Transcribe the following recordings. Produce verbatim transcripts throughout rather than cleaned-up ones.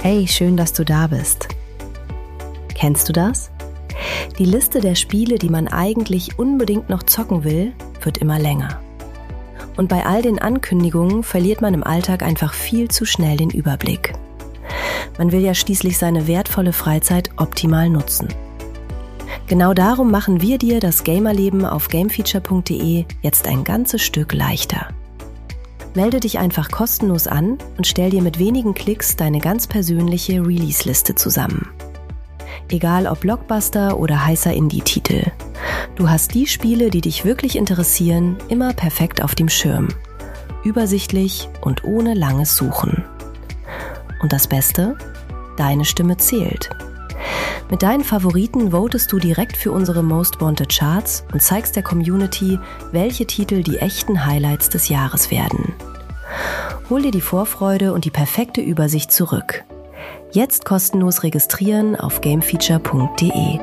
Hey, schön, dass du da bist. Kennst du das? Die Liste der Spiele, die man eigentlich unbedingt noch zocken will, wird immer länger. Und bei all den Ankündigungen verliert man im Alltag einfach viel zu schnell den Überblick. Man will ja schließlich seine wertvolle Freizeit optimal nutzen. Genau darum machen wir dir das Gamerleben auf gamefeature punkt de jetzt ein ganzes Stück leichter. Melde dich einfach kostenlos an und stell dir mit wenigen Klicks deine ganz persönliche Release-Liste zusammen. Egal ob Blockbuster oder heißer Indie-Titel. Du hast die Spiele, die dich wirklich interessieren, immer perfekt auf dem Schirm. Übersichtlich und ohne langes Suchen. Und das Beste? Deine Stimme zählt. Mit deinen Favoriten votest du direkt für unsere Most Wanted Charts und zeigst der Community, welche Titel die echten Highlights des Jahres werden. Hol dir die Vorfreude und die perfekte Übersicht zurück. Jetzt kostenlos registrieren auf gamefeature punkt de.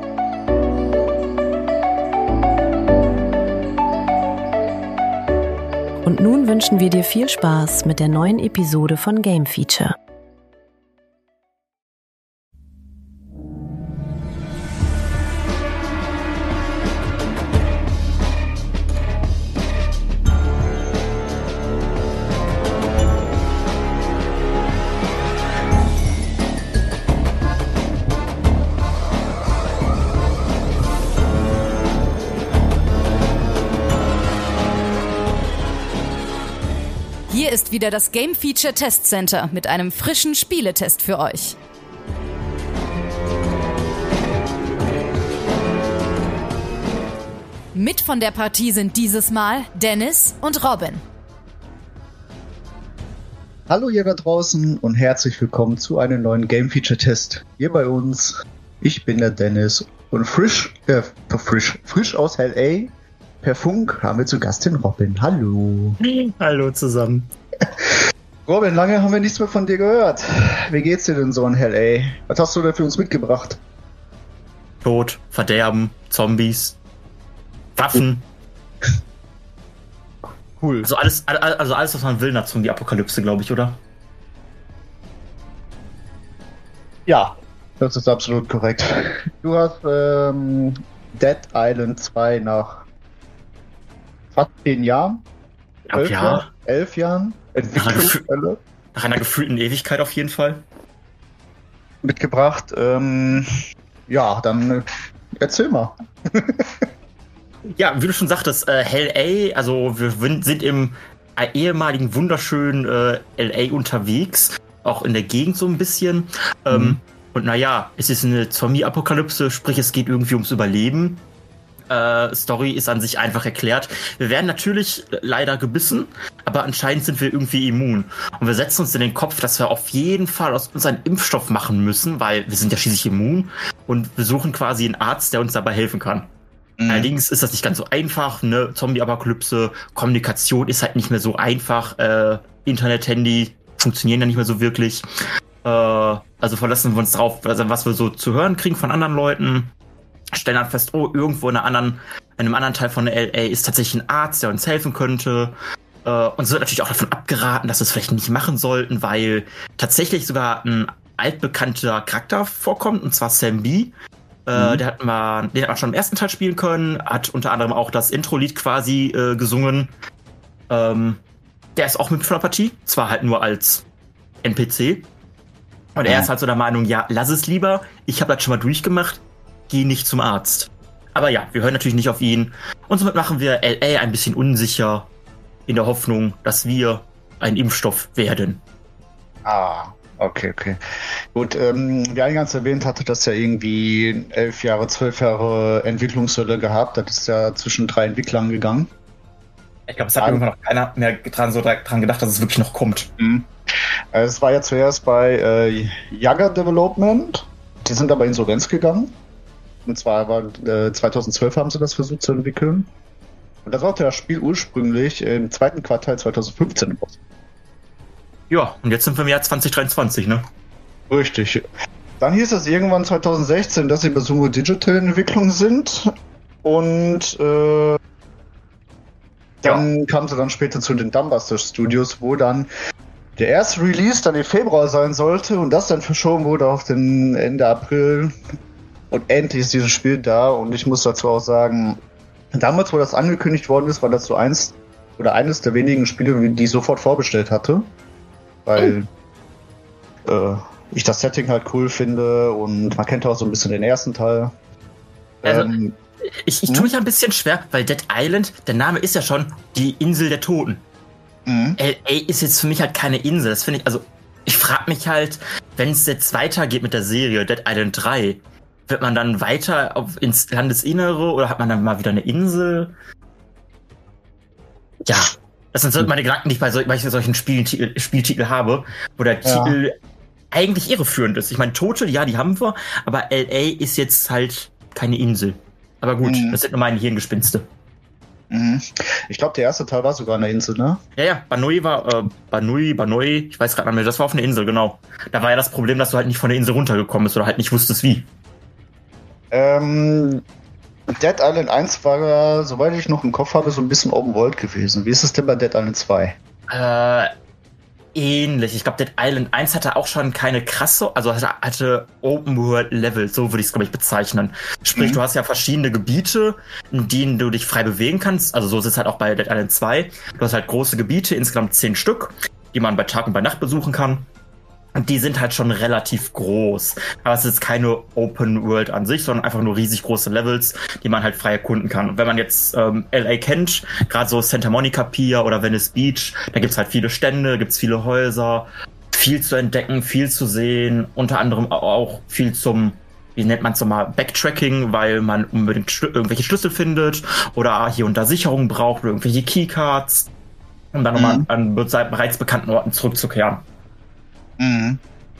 Und nun wünschen wir dir viel Spaß mit der neuen Episode von Game Feature. Hier ist wieder das Game Feature Test Center mit einem frischen Spieletest für euch. Mit von der Partie sind dieses Mal Dennis und Robin. Hallo ihr da draußen und herzlich willkommen zu einem neuen Game Feature Test. Hier bei uns, ich bin der Dennis und frisch, äh, frisch, frisch aus L A per Funk haben wir zu Gast den Robin. Hallo. Hallo zusammen. Robin, lange haben wir nichts mehr von dir gehört. Wie geht's dir denn so in L A? Was hast du da für uns mitgebracht? Tod, Verderben, Zombies, Waffen. Cool. Also alles, also alles, was man will nach Zombie-Apokalypse, glaube ich, oder? Ja, das ist absolut korrekt. Du hast ähm, Dead Island zwei nach fast zehn Jahren, Ja, elf, ja. Jahr, elf Jahren Entwicklungsstelle Nach einer gefühlten Ewigkeit auf jeden Fall. mitgebracht. Ähm, ja, dann äh, erzähl mal. Ja, wie du schon sagtest, äh, L A, also wir sind im äh, ehemaligen wunderschönen äh, L A unterwegs, auch in der Gegend so ein bisschen. Mhm. Ähm, und naja, es ist eine Zombie-Apokalypse, sprich es geht irgendwie ums Überleben. Äh, Story ist an sich einfach erklärt. Wir werden natürlich leider gebissen, aber anscheinend sind wir irgendwie immun. Und wir setzen uns in den Kopf, dass wir auf jeden Fall aus uns einen Impfstoff machen müssen, weil wir sind ja schließlich immun und wir suchen quasi einen Arzt, der uns dabei helfen kann. Mhm. Allerdings ist das nicht ganz so einfach, ne? Zombie-Apokalypse, Kommunikation ist halt nicht mehr so einfach, äh, Internet, Handy funktionieren ja nicht mehr so wirklich. Äh, also verlassen wir uns drauf, also was wir so zu hören kriegen von anderen Leuten. Stellen dann fest, oh, irgendwo in, einer anderen, in einem anderen Teil von L A ist tatsächlich ein Arzt, der uns helfen könnte. Äh, uns wird natürlich auch davon abgeraten, dass wir es vielleicht nicht machen sollten, weil tatsächlich sogar ein altbekannter Charakter vorkommt, und zwar Sam B. Äh, mhm. Der hat man, den hat man schon im ersten Teil spielen können, hat unter anderem auch das Intro-Lied quasi äh, gesungen. Ähm, der ist auch mit von der Partie, zwar halt nur als N P C. Und er ist halt so der Meinung, ja, lass es lieber, ich habe das schon mal durchgemacht, geh nicht zum Arzt. Aber ja, wir hören natürlich nicht auf ihn. Und somit machen wir L A ein bisschen unsicher, in der Hoffnung, dass wir ein Impfstoff werden. Ah, okay, okay. Gut, ähm, wie eingangs erwähnt, hatte das ja irgendwie elf Jahre, zwölf Jahre Entwicklungshölle gehabt. Das ist ja zwischen drei Entwicklern gegangen. Ich glaube, es hat irgendwann noch keiner mehr dran, so dran gedacht, dass es wirklich noch kommt. Mhm. Es war ja zuerst bei äh, Yaga Development. Die sind aber Insolvenz gegangen. Und zwar war äh, zweitausendzwölf haben sie das versucht zu entwickeln. Und da sollte das Spiel ursprünglich im zweiten Quartal zweitausendfünfzehn raus. Ja, und jetzt sind wir im Jahr zwanzig dreiundzwanzig, ne? Richtig. Dann hieß es irgendwann zweitausendsechzehn, dass sie bei Sumo Digital in Entwicklung sind. Und äh, dann ja. kam sie dann später zu den Dumbbuster Studios, wo dann der erste Release dann im Februar sein sollte und das dann verschoben wurde auf den Ende April. Und endlich ist dieses Spiel da und ich muss dazu auch sagen, damals, wo das angekündigt worden ist, war das so eins oder eines der wenigen Spiele, die ich sofort vorbestellt hatte. Weil oh. äh, ich das Setting halt cool finde und man kennt auch so ein bisschen den ersten Teil. Also, ähm, ich, ich tue mich ein bisschen schwer, weil Dead Island, der Name ist ja schon die Insel der Toten. Mhm. L A ist jetzt für mich halt keine Insel. Das finde ich, also ich frage mich halt, wenn es jetzt weitergeht mit der Serie Dead Island drei, wird man dann weiter auf, ins Landesinnere oder hat man dann mal wieder eine Insel? Ja, das sind so meine Gedanken, die ich bei so, weil ich solchen Spieltitel, Spieltitel habe, wo der ja. Titel eigentlich irreführend ist. Ich meine, Tote, ja, die haben wir, aber L A ist jetzt halt keine Insel. Aber gut, mhm. das sind nur meine Hirngespinste. Mhm. Ich glaube, der erste Teil war sogar eine Insel, ne? Ja, ja, Banui war, äh, Banui, Banui, ich weiß gerade nicht mehr, das war auf einer Insel, genau. Da war ja das Problem, dass du halt nicht von der Insel runtergekommen bist oder halt nicht wusstest, wie. Ähm, Dead Island eins war, soweit ich noch im Kopf habe, so ein bisschen Open World gewesen. Wie ist es denn bei Dead Island zwei? Äh, ähnlich. Ich glaube, Dead Island eins hatte auch schon keine krasse, also hatte, hatte Open World Level, so würde ich es, glaube ich, bezeichnen. Sprich, mhm. du hast ja verschiedene Gebiete, in denen du dich frei bewegen kannst. Also so ist es halt auch bei Dead Island zwei. Du hast halt große Gebiete, insgesamt zehn Stück, die man bei Tag und bei Nacht besuchen kann. Und die sind halt schon relativ groß. Aber es ist keine Open World an sich, sondern einfach nur riesig große Levels, die man halt frei erkunden kann. Und wenn man jetzt ähm, L A kennt, gerade so Santa Monica Pier oder Venice Beach, da gibt's halt viele Stände, gibt's viele Häuser, viel zu entdecken, viel zu sehen, unter anderem auch viel zum, wie nennt man es nochmal, Backtracking, weil man unbedingt schl- irgendwelche Schlüssel findet oder hier und da Sicherungen braucht oder irgendwelche Keycards, um dann mhm. nochmal an bereits bekannten Orten zurückzukehren. Mhm.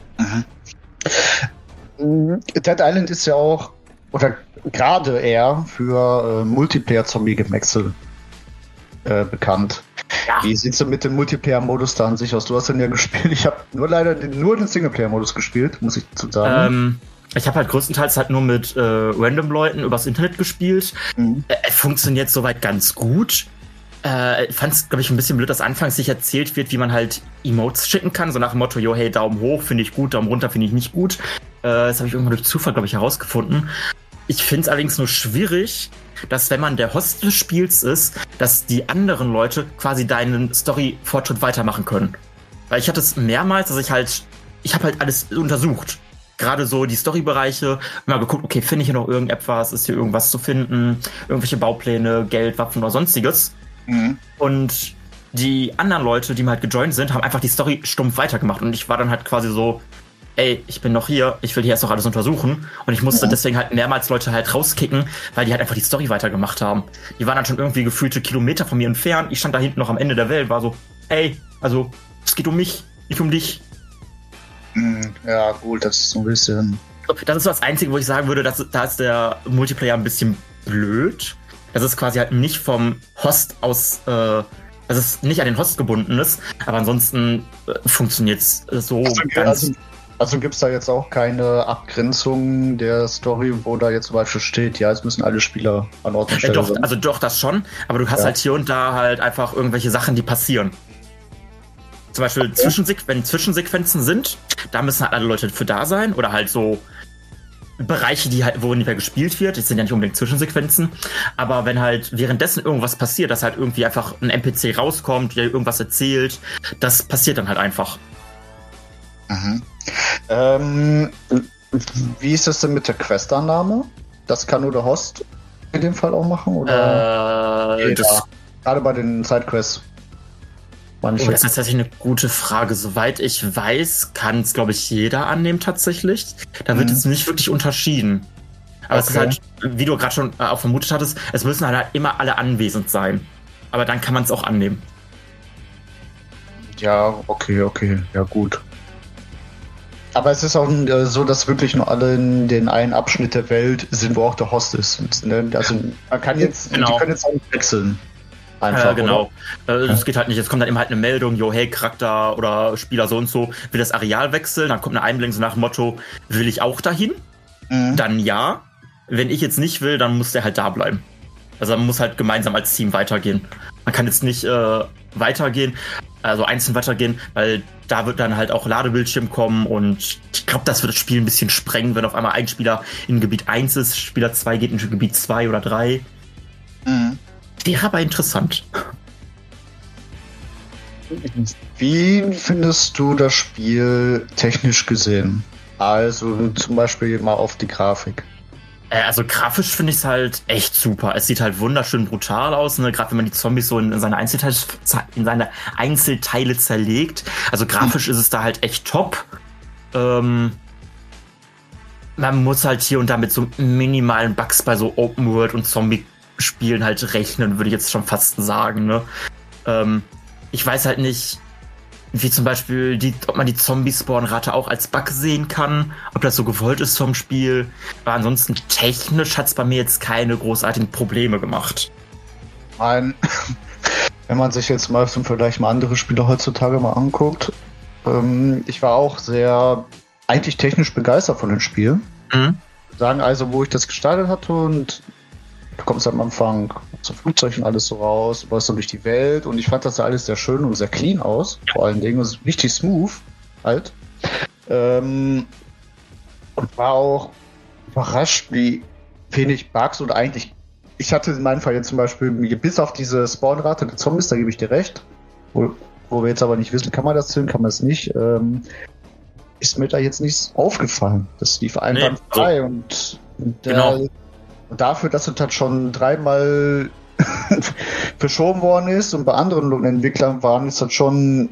Mhm. Dead Island ist ja auch, oder gerade eher für äh, Multiplayer-Zombie-Gemetzel äh, bekannt. Ja. Wie sieht's denn mit dem Multiplayer-Modus da an sich aus? Du hast den ja gespielt. Ich habe nur leider den, nur den Singleplayer-Modus gespielt, muss ich zu sagen. Ähm, ich habe halt größtenteils halt nur mit äh, random Leuten übers Internet gespielt. Mhm. Er funktioniert soweit ganz gut. Äh, fand es, glaube ich, ein bisschen blöd, dass anfangs sich erzählt wird, wie man halt Emotes schicken kann, so nach dem Motto, yo, hey, Daumen hoch finde ich gut, Daumen runter finde ich nicht gut. Äh, das habe ich irgendwann durch Zufall, glaube ich, herausgefunden. Ich finde es allerdings nur schwierig, dass wenn man der Host des Spiels ist, dass die anderen Leute quasi deinen Story-Fortschritt weitermachen können. Weil ich hatte es mehrmals, dass ich halt, ich habe halt alles untersucht. Gerade so die Story-Bereiche, mal geguckt, okay, finde ich hier noch irgendetwas, ist hier irgendwas zu finden, irgendwelche Baupläne, Geld, Waffen oder sonstiges. Mhm. Und die anderen Leute, die mal halt gejoint sind, haben einfach die Story stumpf weitergemacht. Und ich war dann halt quasi so, ey, ich bin noch hier, ich will hier erst noch alles untersuchen. Und ich musste mhm. deswegen halt mehrmals Leute halt rauskicken, weil die halt einfach die Story weitergemacht haben. Die waren dann schon irgendwie gefühlte Kilometer von mir entfernt. Ich stand da hinten noch am Ende der Welt, war so, ey, also, es geht um mich, nicht um dich. Ja, gut, das ist so ein bisschen... Das ist so das Einzige, wo ich sagen würde, dass, da ist der Multiplayer ein bisschen blöd. Das ist quasi halt nicht vom Host aus, äh, dass es nicht an den Host gebunden ist, aber ansonsten äh, funktioniert es so also, ganz... Also, also gibt es da jetzt auch keine Abgrenzung der Story, wo da jetzt zum Beispiel steht, ja, es müssen alle Spieler an Ort und Stelle äh, doch, sein? Also doch, das schon, aber du hast ja. halt hier und da halt einfach irgendwelche Sachen, die passieren. Zum Beispiel, okay. Zwischensequ- wenn Zwischensequenzen sind, da müssen halt alle Leute für da sein oder halt so Bereiche, die halt, wo nicht mehr gespielt wird, das sind ja nicht unbedingt Zwischensequenzen, aber wenn halt währenddessen irgendwas passiert, dass halt irgendwie einfach ein N P C rauskommt, der irgendwas erzählt, das passiert dann halt einfach. Mhm. Ähm, wie ist das denn mit der Questannahme? Das kann nur der Host in dem Fall auch machen? Oder? Äh, das gerade bei den Sidequests. Oh, das ist tatsächlich eine gute Frage. Soweit ich weiß, kann es, glaube ich, jeder annehmen tatsächlich. Da wird mhm. es nicht wirklich unterschieden. Aber okay. Es ist halt, wie du gerade schon äh, auch vermutet hattest, es müssen halt immer alle anwesend sein. Aber dann kann man es auch annehmen. Ja, okay, okay, ja gut. Aber es ist auch äh, so, dass wirklich nur alle in den einen Abschnitt der Welt sind, wo auch der Host ist. Ne? Also man kann jetzt, genau. Die können jetzt auch nicht wechseln. Einfach, äh, genau. Es äh, geht halt nicht. Es kommt dann immer halt eine Meldung, jo, hey, Charakter oder Spieler so und so will das Areal wechseln. Dann kommt eine Einblendung so nach dem Motto, will ich auch dahin? Mhm. Dann ja. Wenn ich jetzt nicht will, dann muss der halt da bleiben. Also man muss halt gemeinsam als Team weitergehen. Man kann jetzt nicht äh, weitergehen, also einzeln weitergehen, weil da wird dann halt auch Ladebildschirm kommen und ich glaube, das wird das Spiel ein bisschen sprengen, wenn auf einmal ein Spieler in Gebiet eins ist, Spieler zwei geht in Gebiet zwei oder drei. Mhm. Wäre aber interessant. Wie findest du das Spiel technisch gesehen? Also zum Beispiel mal auf die Grafik. Also grafisch finde ich es halt echt super. Es sieht halt wunderschön brutal aus, ne? Gerade wenn man die Zombies so in, in, seine Einzelteile, in seine Einzelteile zerlegt. Also grafisch mhm. ist es da halt echt top. Ähm, man muss halt hier und da mit so minimalen Bugs bei so Open World und Zombie-Spielen halt rechnen, würde ich jetzt schon fast sagen. Ne? Ähm, ich weiß halt nicht, wie zum Beispiel, die, ob man die Zombie-Spawn-Rate auch als Bug sehen kann, ob das so gewollt ist vom Spiel. Aber ansonsten technisch hat es bei mir jetzt keine großartigen Probleme gemacht. Nein, wenn man sich jetzt mal zum Vergleich mal andere Spiele heutzutage mal anguckt, ähm, ich war auch sehr eigentlich technisch begeistert von dem Spiel. Mhm. Sagen also, wo ich das gestartet hatte und du kommst am Anfang zum Flugzeug und alles so raus, du warst so durch die Welt und ich fand das alles sehr schön und sehr clean aus, vor allen Dingen, also richtig smooth halt. Ähm, und war auch überrascht, wie wenig Bugs und eigentlich, ich hatte in meinem Fall jetzt zum Beispiel, bis auf diese Spawnrate der Zombies, da gebe ich dir recht, wo, wo wir jetzt aber nicht wissen, kann man das hin, kann man es nicht, ähm, ist mir da jetzt nichts aufgefallen. Das lief einwandfrei nee, und, und genau. äh, Und dafür, dass es halt schon dreimal verschoben worden ist und bei anderen Entwicklern waren, ist das schon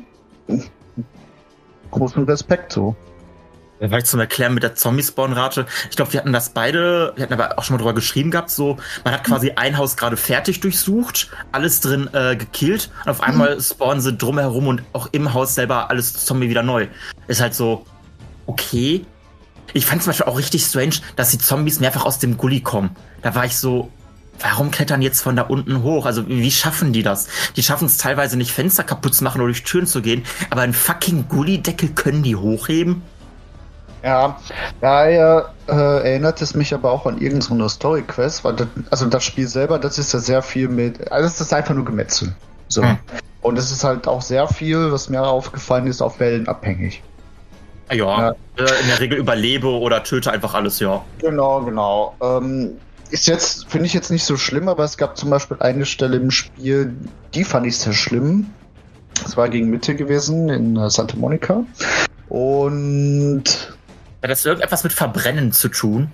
großen Respekt so. Vielleicht zum Erklären mit der Zombie-Spawn-Rate. Ich glaube, wir hatten das beide, wir hatten aber auch schon mal drüber geschrieben gehabt, so, man hat quasi ein Haus gerade fertig durchsucht, alles drin äh, gekillt und auf einmal spawnen sie drumherum und auch im Haus selber alles Zombie wieder neu. Ist halt so, okay. Ich fand zum Beispiel auch richtig strange, dass die Zombies mehrfach aus dem Gully kommen. Da war ich so, warum klettern jetzt von da unten hoch? Also wie schaffen die das? Die schaffen es teilweise nicht, Fenster kaputt zu machen oder durch Türen zu gehen, aber einen fucking Gully-Deckel können die hochheben? Ja, daher äh, erinnert es mich aber auch an irgendeine Story-Quest, weil das, also das Spiel selber, das ist ja sehr viel mit, also das ist einfach nur Gemetzel. So. Hm. Und es ist halt auch sehr viel, was mir aufgefallen ist, auf Wellen abhängig. Ja, ja, in der Regel überlebe oder töte einfach alles, ja. Genau, genau. Ähm, ist jetzt, finde ich jetzt nicht so schlimm, aber es gab zum Beispiel eine Stelle im Spiel, die fand ich sehr schlimm. Das war gegen Mitte gewesen, in uh, Santa Monica. Und... Hat das irgendetwas mit Verbrennen zu tun?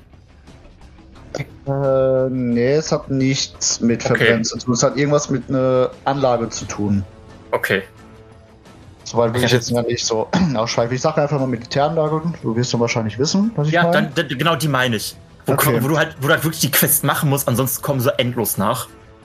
Äh, nee, es hat nichts mit okay. Verbrennen zu tun. Es hat irgendwas mit einer Anlage zu tun. Okay. Soweit will ich jetzt ja nicht so ausschweifen. Ich sage einfach mal Militäranlage. Du wirst dann wahrscheinlich wissen, was ich ja, meine. Ja, genau die meine ich. Wo, okay. wo, du halt, wo du halt wirklich die Quest machen musst, ansonsten kommen sie endlos nach.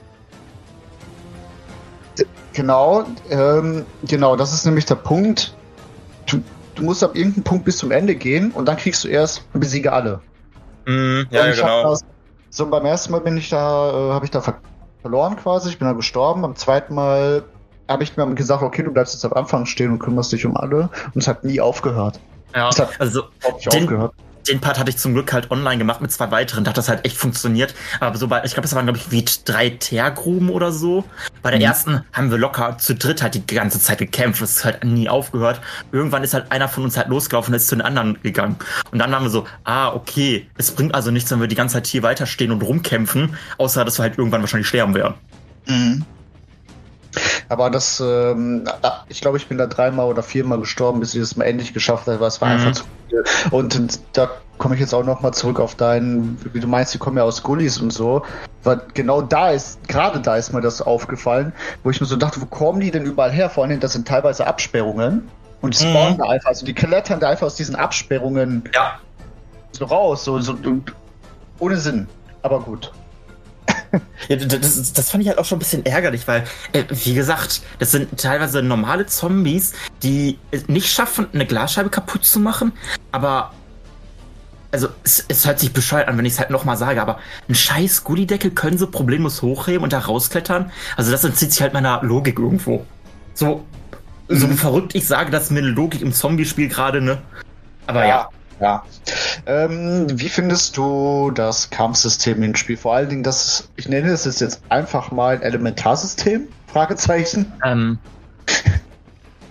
Genau, ähm, genau, das ist nämlich der Punkt. Du, du musst ab irgendeinem Punkt bis zum Ende gehen und dann kriegst du erst besiege alle. Mm, ja, ja genau. Das, so beim ersten Mal bin ich da, äh, habe ich da ver- verloren quasi. Ich bin da gestorben. Beim zweiten Mal habe ich mir gesagt, okay, du bleibst jetzt am Anfang stehen und kümmerst dich um alle. Und es hat nie aufgehört. Ja, es hat also nicht den, aufgehört. Den Part hatte ich zum Glück halt online gemacht mit zwei weiteren. Da hat das halt echt funktioniert. Aber so bei, ich glaube, das waren, glaube ich, wie drei Teergruben oder so. Bei der mhm. ersten haben wir locker zu dritt halt die ganze Zeit gekämpft. Das ist halt nie aufgehört. Irgendwann ist halt einer von uns halt losgelaufen und ist zu den anderen gegangen. Und dann haben wir so, ah, okay, es bringt also nichts, wenn wir die ganze Zeit hier weiterstehen und rumkämpfen, außer dass wir halt irgendwann wahrscheinlich sterben werden. Mhm. Aber das, ähm, ich glaube, ich bin da dreimal oder viermal gestorben, bis ich es mal endlich geschafft habe, weil es war mhm. einfach zu viel. Und, und da komme ich jetzt auch nochmal zurück auf deinen, wie du meinst, die kommen ja aus Gullis und so, weil genau da ist, gerade da ist mir das aufgefallen, wo ich mir so dachte, wo kommen die denn überall her? Vor allem, das sind teilweise Absperrungen und die spawnen mhm. da einfach, also die klettern da einfach aus diesen Absperrungen ja. so raus, so, so ohne Sinn, aber gut. Ja, das, das fand ich halt auch schon ein bisschen ärgerlich, weil, äh, wie gesagt, das sind teilweise normale Zombies, die es nicht schaffen, eine Glasscheibe kaputt zu machen, aber also es, es hört sich bescheuert an, wenn ich es halt nochmal sage, aber einen scheiß Gullideckel können sie problemlos hochheben und da rausklettern. Also das entzieht sich halt meiner Logik irgendwo. So, mhm. so verrückt ich sage, das ist mir eine Logik im Zombie-Spiel gerade, ne? Aber ja. ja. Ja. Ähm, wie findest du das Kampfsystem im Spiel? Vor allen Dingen, das, ich nenne es jetzt einfach mal ein Elementarsystem? Fragezeichen. Ähm,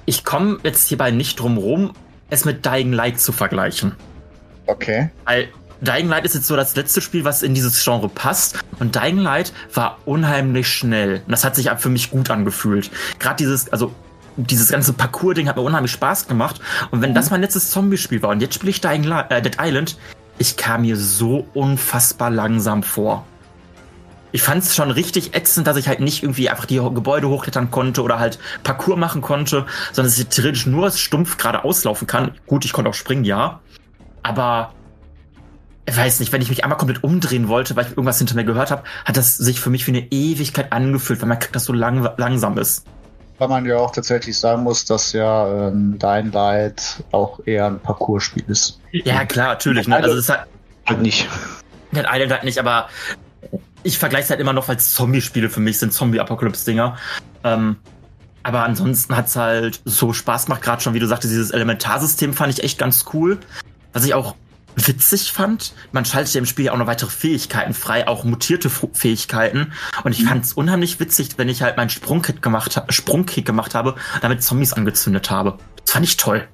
ich komme jetzt hierbei nicht drum rum, es mit Dying Light zu vergleichen. Okay. Weil Dying Light ist jetzt so das letzte Spiel, was in dieses Genre passt. Und Dying Light war unheimlich schnell. Und das hat sich für mich gut angefühlt. Gerade dieses, also dieses ganze Parcours-Ding hat mir unheimlich Spaß gemacht. Und wenn mhm. das mein letztes Zombie-Spiel war und jetzt spiele ich Dying Light, äh, Dead Island, ich kam mir so unfassbar langsam vor. Ich fand es schon richtig ätzend, dass ich halt nicht irgendwie einfach die Gebäude hochklettern konnte oder halt Parcours machen konnte, sondern dass ich theoretisch nur stumpf geradeaus laufen kann. Gut, ich konnte auch springen, ja. Aber ich weiß nicht, wenn ich mich einmal komplett umdrehen wollte, weil ich irgendwas hinter mir gehört habe, hat das sich für mich wie eine Ewigkeit angefühlt, weil man das so lang, langsam ist. Weil man ja auch tatsächlich sagen muss, dass ja ähm, Dying Light auch eher ein Parcours-Spiel ist. Ja, klar, natürlich. Ne? Also das ist halt, halt nicht. Dead Island halt nicht, aber ich vergleiche es halt immer noch, weil Zombie-Spiele für mich sind, Zombie-Apokalypse-Dinger. Ähm, aber ansonsten hat's halt so Spaß gemacht, gerade schon, wie du sagtest, dieses Elementarsystem fand ich echt ganz cool. Was ich auch witzig fand, man schaltet ja im Spiel auch noch weitere Fähigkeiten frei, auch mutierte F- Fähigkeiten. Und ich fand es unheimlich witzig, wenn ich halt meinen Sprungkick gemacht, ha- Sprungkick gemacht habe, damit Zombies angezündet habe. Das fand ich toll.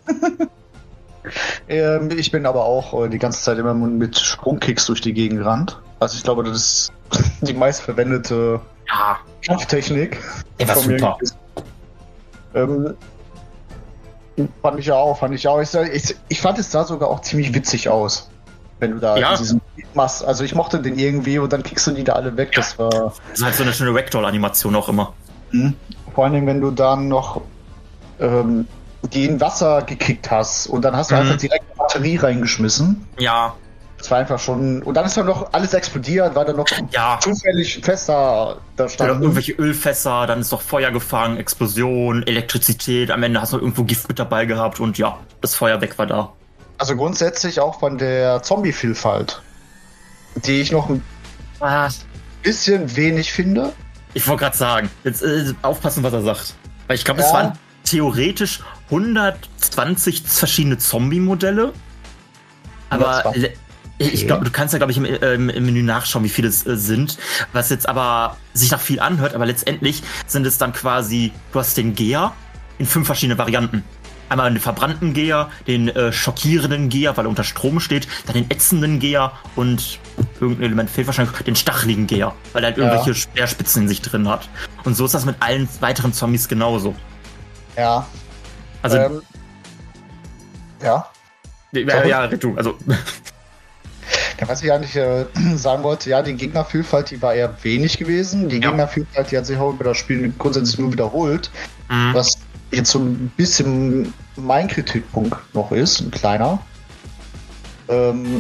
ähm, ich bin aber auch äh, die ganze Zeit immer mit Sprungkicks durch die Gegend gerannt. Also ich glaube, das ist die meistverwendete ja. Kampftechnik. Der war super. Ähm, Fand ich ja auch, fand ich auch. Ich, ich, ich fand es sah sogar auch ziemlich witzig aus, wenn du da ja. diesen machst. Also ich mochte den irgendwie und dann kickst du die da alle weg. Ja. Das war. Das ist halt so eine schöne Ragdoll-Animation auch immer. Mhm. Vor allem, wenn du dann noch ähm, die in Wasser gekickt hast und dann hast du mhm. einfach direkt eine Batterie reingeschmissen. Ja. Das war einfach schon. Und dann ist dann noch alles explodiert, weil dann noch ja. zufällig Fässer da standen. Oder irgendwelche Ölfässer, dann ist noch Feuer gefangen, Explosion, Elektrizität, am Ende hast du noch irgendwo Gift mit dabei gehabt und ja, das Feuerwerk war da. Also grundsätzlich auch von der Zombie-Vielfalt, die ich noch ein ah. bisschen wenig finde. Ich wollte gerade sagen, jetzt äh, aufpassen, was er sagt. Weil ich glaube, es ja. waren theoretisch hundertzwanzig verschiedene Zombie-Modelle, aber le- Okay. Ich glaube, du kannst ja, glaube ich, im, ähm, im Menü nachschauen, wie viele es äh, sind. Was jetzt aber sich nach viel anhört, aber letztendlich sind es dann quasi, du hast den Geher in fünf verschiedene Varianten. Einmal den verbrannten Geher, den äh, schockierenden Geher, weil er unter Strom steht, dann den ätzenden Geher und irgendein Element fehlt wahrscheinlich, den stacheligen Geher, weil er halt ja. irgendwelche Speerspitzen in sich drin hat. Und so ist das mit allen weiteren Zombies genauso. Ja. Also. Ähm, ja. Ja, ja, du, also. Ja, was ich eigentlich äh, sagen wollte, ja, die Gegnervielfalt, die war eher wenig gewesen. Die ja. Gegnervielfalt, die hat sich auch über das Spiel grundsätzlich nur wiederholt. Mhm. Was jetzt so ein bisschen mein Kritikpunkt noch ist, ein kleiner. Ähm,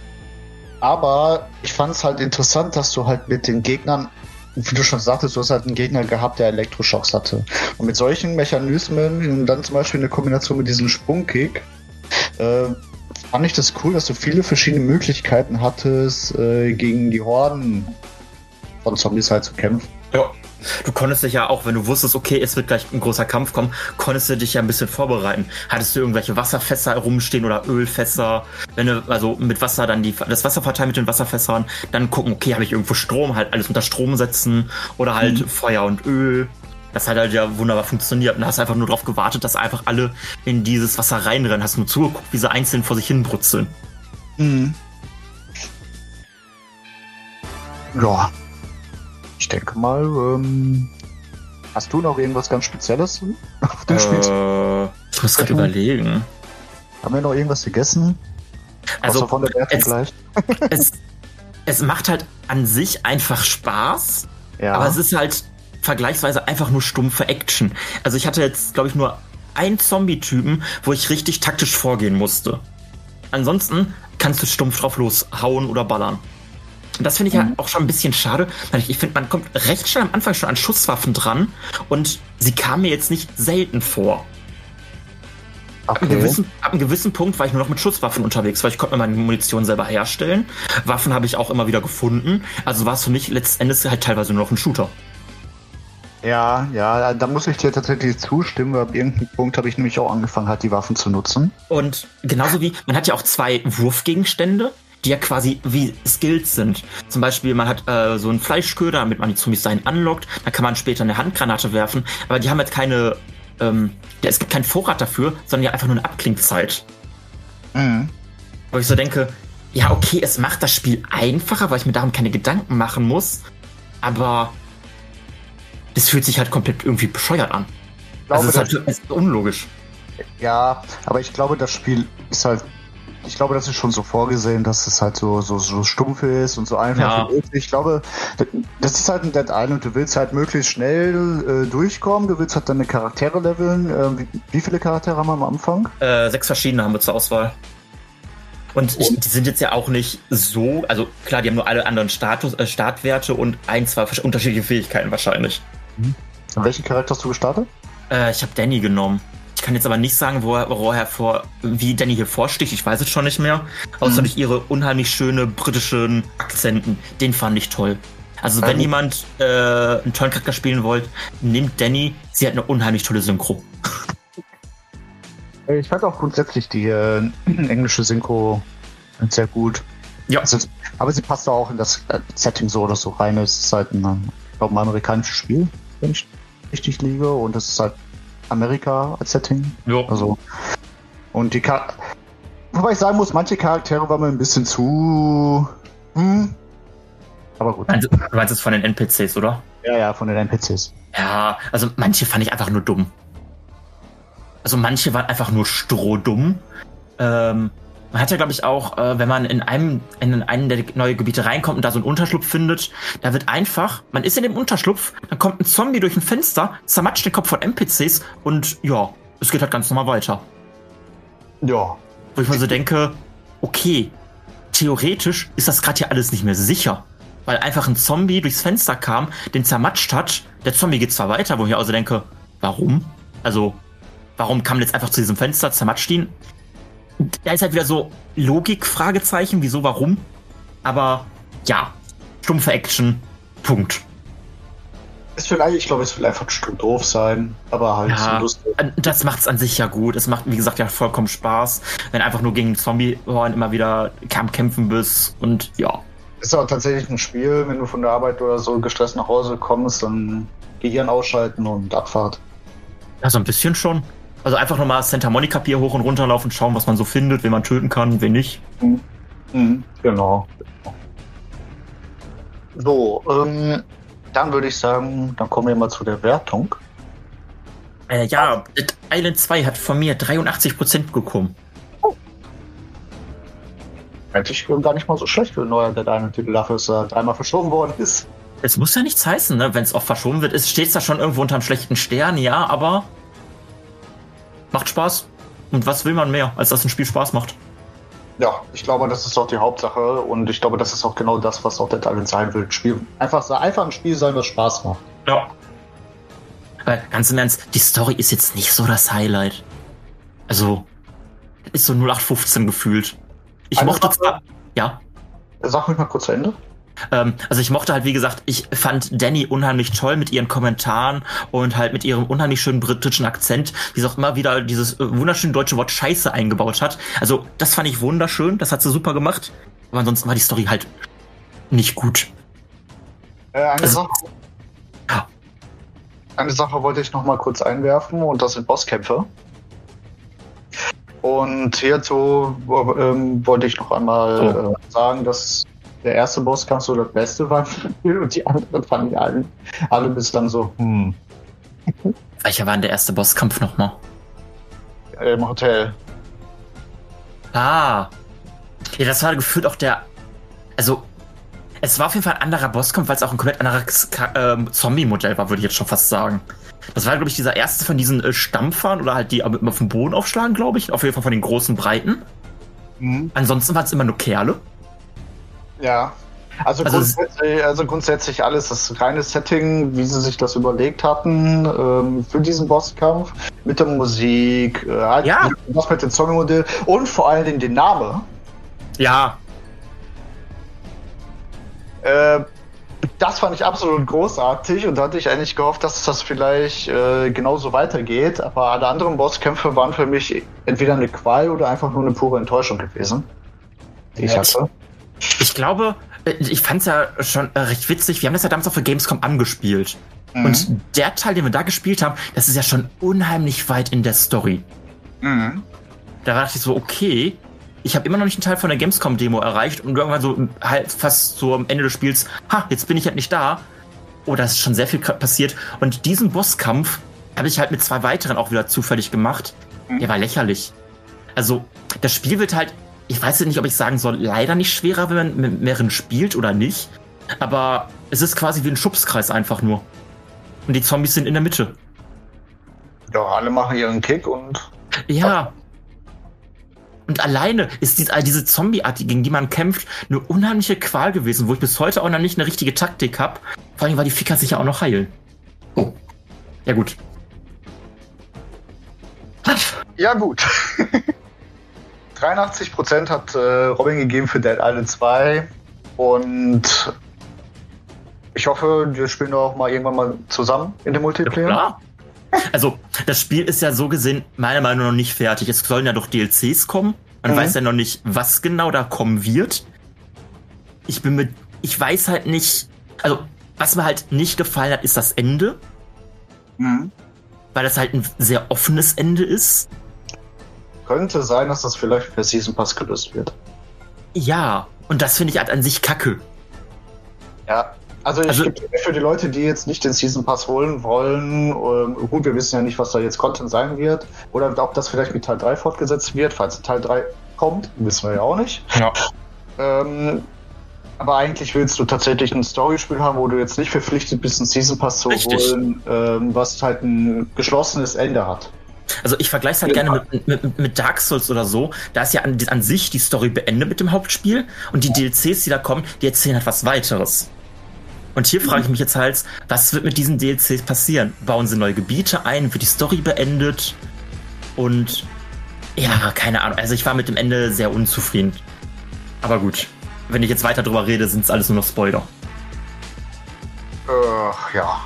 aber ich fand es halt interessant, dass du halt mit den Gegnern, wie du schon sagtest, du hast halt einen Gegner gehabt, der Elektroschocks hatte. Und mit solchen Mechanismen, und dann zum Beispiel in der Kombination mit diesem Sprungkick, äh, fand ich das cool, dass du viele verschiedene Möglichkeiten hattest, äh, gegen die Horden von Zombies halt zu kämpfen. Ja, du konntest dich ja auch, wenn du wusstest, okay, es wird gleich ein großer Kampf kommen, konntest du dich ja ein bisschen vorbereiten. Hattest du irgendwelche Wasserfässer herumstehen oder Ölfässer, wenn du also mit Wasser dann die, das Wasser verteilen mit den Wasserfässern, dann gucken, okay, habe ich irgendwo Strom, halt alles unter Strom setzen oder halt mhm. Feuer und Öl. Das hat halt ja wunderbar funktioniert. Und da hast einfach nur darauf gewartet, dass einfach alle in dieses Wasser reinrennen. Hast nur zugeguckt, wie sie einzeln vor sich hin brutzeln. Mhm. Ja. Ich denke mal, ähm, hast du noch irgendwas ganz Spezielles auf dem äh, Spiel? Ich muss gerade überlegen. Haben wir noch irgendwas gegessen? Also außer von der Wertung es, gleich. es, es macht halt an sich einfach Spaß. Ja. Aber es ist halt vergleichsweise einfach nur stumpfe Action. Also ich hatte jetzt, glaube ich, nur einen Zombie-Typen, wo ich richtig taktisch vorgehen musste. Ansonsten kannst du stumpf drauf loshauen oder ballern. Und das finde ich mhm. ja auch schon ein bisschen schade, weil ich, ich finde, man kommt recht schnell am Anfang schon an Schusswaffen dran und sie kamen mir jetzt nicht selten vor. Okay. Ab, einem gewissen, ab einem gewissen Punkt war ich nur noch mit Schusswaffen unterwegs, weil ich konnte mir meine Munition selber herstellen. Waffen habe ich auch immer wieder gefunden. Also war es für mich letztendlich halt teilweise nur noch ein Shooter. Ja, ja, da muss ich dir tatsächlich zustimmen, weil ab irgendeinem Punkt habe ich nämlich auch angefangen, halt die Waffen zu nutzen. Und genauso wie, man hat ja auch zwei Wurfgegenstände, die ja quasi wie Skills sind. Zum Beispiel, man hat äh, so einen Fleischköder, damit man die Zombies dahin anlockt, dann kann man später eine Handgranate werfen, aber die haben halt keine, ähm, ja, es gibt keinen Vorrat dafür, sondern ja einfach nur eine Abklingzeit. Mhm. Wo ich so denke, ja, okay, es macht das Spiel einfacher, weil ich mir darum keine Gedanken machen muss, aber es fühlt sich halt komplett irgendwie bescheuert an. Ich glaube, also es ist halt es ist unlogisch. Ja, aber ich glaube, das Spiel ist halt, ich glaube, das ist schon so vorgesehen, dass es halt so, so, so stumpf ist und so einfach Ja. wie möglich. Ich glaube, das ist halt ein Dead Island, du willst halt möglichst schnell äh, durchkommen, du willst halt deine Charaktere leveln. Äh, wie, wie viele Charaktere haben wir am Anfang? Äh, sechs verschiedene haben wir zur Auswahl. Und ich, die sind jetzt ja auch nicht so, also klar, die haben nur alle anderen Status, äh, Startwerte und ein, zwei unterschiedliche Fähigkeiten wahrscheinlich. Mhm. Und welchen Charakter hast du gestartet? Äh, ich habe Danny genommen. Ich kann jetzt aber nicht sagen, wo er, wo er hervor, wie Danny hier vorsticht. Ich weiß es schon nicht mehr. Außer Mhm. durch ihre unheimlich schöne britischen Akzenten. Den fand ich toll. Also wenn Ähm. jemand äh, einen tollen Charakter spielen wollt, nehmt Danny. Sie hat eine unheimlich tolle Synchro. Ich fand auch grundsätzlich die äh, englische Synchro sehr gut. Ja. Also, aber sie passt auch in das äh, Setting so oder so rein. Es ist halt ein, ich glaube, ein amerikanisches Spiel, wenn ich richtig liege. Und es ist halt Amerika als Setting. Ja. Also, und die Char- Wobei ich sagen muss, manche Charaktere waren mir ein bisschen zu. Hm. Aber gut. Du meinst es von den N P Cs, oder? Ja, ja, von den N P Cs. Ja, also manche fand ich einfach nur dumm. Also manche waren einfach nur strohdumm. Ähm, man hat ja, glaube ich, auch, äh, wenn man in einem in einen der neuen Gebiete reinkommt und da so einen Unterschlupf findet, da wird einfach, man ist in dem Unterschlupf, dann kommt ein Zombie durch ein Fenster, zermatscht den Kopf von N P Cs und ja, es geht halt ganz normal weiter. Ja. Wo ich mir so denke, okay, theoretisch ist das gerade hier alles nicht mehr sicher. Weil einfach ein Zombie durchs Fenster kam, den zermatscht hat, der Zombie geht zwar weiter, wo ich mir also denke, warum? Also, warum kam der jetzt einfach zu diesem Fenster, zermatscht ihn? Da ist halt wieder so Logik, Fragezeichen, wieso, warum? Aber ja, stumpfe Action, Punkt. Ist vielleicht, ich glaube, es will einfach stur doof sein, aber halt Ja, so lustig. das macht's an sich ja gut. Es macht, wie gesagt, ja vollkommen Spaß, wenn einfach nur gegen Zombie-Horn immer wieder am Kämpfen bist und ja. Ist auch tatsächlich ein Spiel, wenn du von der Arbeit oder so gestresst nach Hause kommst, dann Gehirn ausschalten und Abfahrt. Ja, so ein bisschen schon. Also einfach nochmal Santa Monica Pier hoch und runter laufen, schauen, was man so findet, wen man töten kann, wen nicht. Mhm. Mhm, genau. So, ähm, dann würde ich sagen, dann kommen wir mal zu der Wertung. Äh, ja, Dead Island zwei hat von mir dreiundachtzig Prozent bekommen. Eigentlich gar nicht mal so schlecht für ein neuer Dead Island Titel, dafür, dass er dreimal verschoben worden ist. Es muss ja nichts heißen, ne? Wenn es oft verschoben wird, steht es da schon irgendwo unterm schlechten Stern, ja, aber macht Spaß. Und was will man mehr, als dass ein Spiel Spaß macht? Ja, ich glaube, das ist auch die Hauptsache und ich glaube, das ist auch genau das, was auch Dead Island sein will. Spiel, einfach, einfach ein Spiel sein, was Spaß macht. Ja. Weil, ganz im Ernst, die Story ist jetzt nicht so das Highlight. Also, ist so null acht fünfzehn gefühlt. Ich Eine mochte Sache- zwar, ja, Sag mich mal kurz zu Ende. ähm, also ich mochte halt, wie gesagt, ich fand Danny unheimlich toll mit ihren Kommentaren und halt mit ihrem unheimlich schönen britischen Akzent, wie sie auch immer wieder dieses äh, wunderschöne deutsche Wort Scheiße eingebaut hat. Also, das fand ich wunderschön, das hat sie super gemacht. Aber ansonsten war die Story halt nicht gut. Äh, eine, Also- Sache, Ja. eine Sache wollte ich noch mal kurz einwerfen und das sind Bosskämpfe. Und hierzu ähm, wollte ich noch einmal Oh. äh, sagen, dass der erste Bosskampf so das Beste war und die anderen fanden die alle, alle bislang so, hm, Welcher war denn der erste Bosskampf nochmal? äh, im Hotel. Ah. Ja, das war gefühlt auch der. Also, es war auf jeden Fall ein anderer Bosskampf, weil es auch ein komplett anderes ähm, Zombie-Modell war, würde ich jetzt schon fast sagen. Das war, glaube ich, dieser erste von diesen äh, Stampfern oder halt die äh, auf dem Boden aufschlagen, glaube ich. Auf jeden Fall von den großen Breiten. Mhm. Ansonsten waren es immer nur Kerle. Ja. Also, Also es- grundsätzlich, also grundsätzlich alles das reine Setting, wie sie sich das überlegt hatten ähm, für diesen Bosskampf, mit der Musik, äh, halt Ja. was mit dem Zombie-Modell und vor allen Dingen den Namen. Ja. Äh, das fand ich absolut großartig und da hatte ich eigentlich gehofft, dass das vielleicht äh, genauso weitergeht. Aber alle anderen Bosskämpfe waren für mich entweder eine Qual oder einfach nur eine pure Enttäuschung gewesen, die ich Ja. hatte. Ich glaube, äh, ich fand es ja schon äh, recht witzig. Wir haben das ja damals auch für Gamescom angespielt. Mhm. Und der Teil, den wir da gespielt haben, das ist ja schon unheimlich weit in der Story. Mhm. Da dachte ich so, okay, ich habe immer noch nicht einen Teil von der Gamescom-Demo erreicht und irgendwann so halt fast so am Ende des Spiels, ha, jetzt bin ich halt nicht da. Oh, da ist schon sehr viel passiert. Und diesen Bosskampf habe ich halt mit zwei weiteren auch wieder zufällig gemacht. Mhm. Der war lächerlich. Also, das Spiel wird halt, ich weiß jetzt nicht, ob ich sagen soll, leider nicht schwerer, wenn man mit mehreren spielt oder nicht. Aber es ist quasi wie ein Schubskreis einfach nur. Und die Zombies sind in der Mitte. Ja, alle machen ihren Kick und... Ja. Und alleine ist diese, diese Zombie-Art, gegen die man kämpft, eine unheimliche Qual gewesen, wo ich bis heute auch noch nicht eine richtige Taktik habe. Vor allem, weil die Ficker sich ja auch noch heilen. Oh. Ja, gut. Ja, gut. dreiundachtzig Prozent hat äh, Robin gegeben für Dead Island zwei. Und ich hoffe, wir spielen auch mal irgendwann mal zusammen in dem Multiplayer. Ja, klar. Also, das Spiel ist ja so gesehen meiner Meinung nach noch nicht fertig. Es sollen ja doch D L Cs kommen. Man mhm. weiß ja noch nicht, was genau da kommen wird. Ich bin mit, ich weiß halt nicht, also, was mir halt nicht gefallen hat, ist das Ende. Mhm. Weil das halt ein sehr offenes Ende ist. Könnte sein, dass das vielleicht per Season Pass gelöst wird. Ja, und das finde ich halt an sich kacke. Ja. Also ich also, für die Leute, die jetzt nicht den Season Pass holen wollen, ähm, gut, wir wissen ja nicht, was da jetzt Content sein wird, oder ob das vielleicht mit Teil drei fortgesetzt wird, falls Teil drei kommt, wissen wir ja auch nicht. Ja. Ähm, aber eigentlich willst du tatsächlich ein Storyspiel haben, wo du jetzt nicht verpflichtet bist, einen Season Pass zu Richtig. holen, ähm, was halt ein geschlossenes Ende hat. Also ich vergleiche es halt ja. gerne mit, mit, mit Dark Souls oder so. Da ist ja an, an sich die Story beendet mit dem Hauptspiel und die D L Cs, die da kommen, die erzählen halt was weiteres. Und hier frage ich mich jetzt halt, was wird mit diesen D L Cs passieren? Bauen sie neue Gebiete ein? Wird die Story beendet? Und ja, keine Ahnung. Also ich war mit dem Ende sehr unzufrieden. Aber gut, wenn ich jetzt weiter drüber rede, sind es alles nur noch Spoiler. Äh, ja.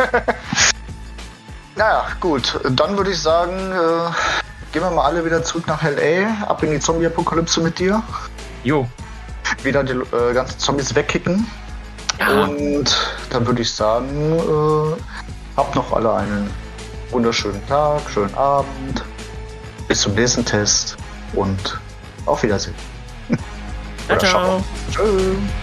Naja, gut. Dann würde ich sagen, äh, gehen wir mal alle wieder zurück nach L A, ab in die Zombie-Apokalypse mit dir. Jo. Wieder die äh, ganzen Zombies wegkicken. Ja. Und dann würde ich sagen, äh, habt noch alle einen wunderschönen Tag, schönen Abend. Bis zum nächsten Test und auf Wiedersehen. Ciao, ciao. Tschüss.